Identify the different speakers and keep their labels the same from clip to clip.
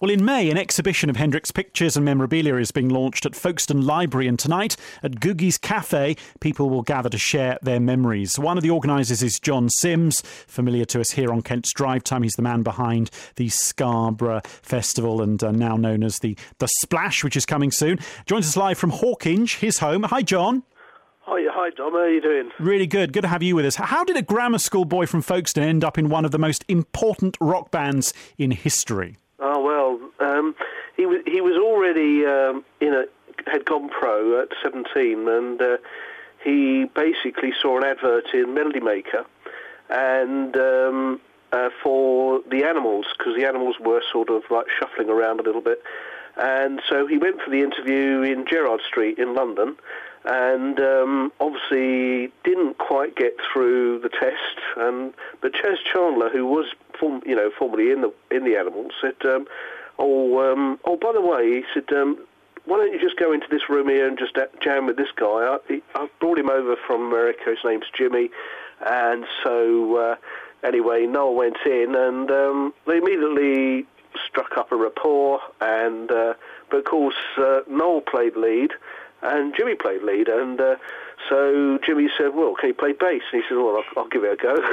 Speaker 1: Well, in May, an exhibition of Hendrix pictures and memorabilia is being launched at Folkestone Library, and tonight at Googie's Cafe, people will gather to share their memories. One of the organisers is John Sims, familiar to us here on Kent's Drive Time. He's the man behind the Scarborough Festival and now known as the Splash, which is coming soon. Joins us live from Hawkinge, his home. Hi, John.
Speaker 2: Hi, Dom. How are you doing?
Speaker 1: Really good. Good to have you with us. How did a grammar school boy from Folkestone end up in one of the most important rock bands in history?
Speaker 2: Oh, well, he was already, had gone pro at 17, and he basically saw an advert in Melody Maker and for the Animals, because the Animals were sort of like shuffling around a little bit. And so he went for the interview in Gerrard Street in London, and obviously didn't quite get through the test. But Chas Chandler, who was formerly in the Animals, said, "Oh, by the way," he said, "why don't you just go into this room here and just jam with this guy? I brought him over from America. His name's Jimmy." And so anyway, Noel went in, and they immediately struck up a rapport. And but of course, Noel played lead, and Jimmy played lead, and so Jimmy said, "Well, can you play bass?" And he said, "Well, I'll give it a go."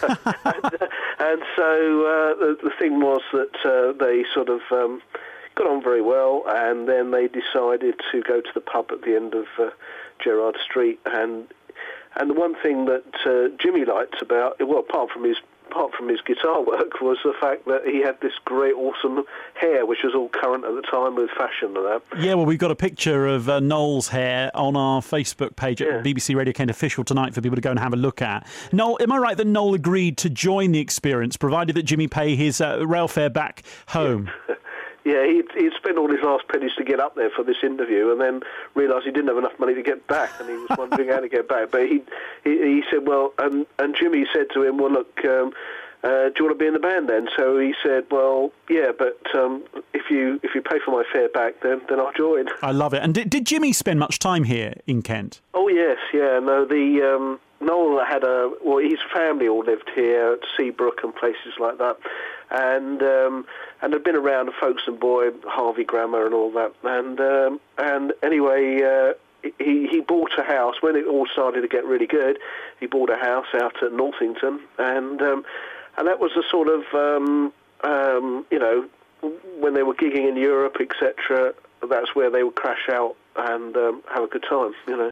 Speaker 2: and so the thing was that they sort of got on very well, and then they decided to go to the pub at the end of Gerrard Street. And the one thing that Jimmy liked about it, well, apart from his guitar work, was the fact that he had this great, awesome hair, which was all current at the time with fashion and that.
Speaker 1: Yeah, well, we've got a picture of Noel's hair on our Facebook page at BBC Radio Kent Official tonight for people to go and have a look at. Noel, am I right that Noel agreed to join the experience, provided that Jimmy pay his rail fare back home?
Speaker 2: Yeah, he'd spent all his last pennies to get up there for this interview, and then realised he didn't have enough money to get back, and he was wondering how to get back. But he said, well, and Jimmy said to him, "Well, look, do you want to be in the band then?" So he said, "Well, yeah, but if you pay for my fare back, then I'll join."
Speaker 1: I love it. And did Jimmy spend much time here in Kent?
Speaker 2: Oh yes, yeah. No, Noel had his family all lived here at Seabrook and places like that, and had been around a Folkestone boy, Harvey Grammer and all that, and anyway, he bought a house when it all started to get really good. He bought a house out at Northington, and that was the sort of when they were gigging in Europe, etc. That's where they would crash out and have a good time,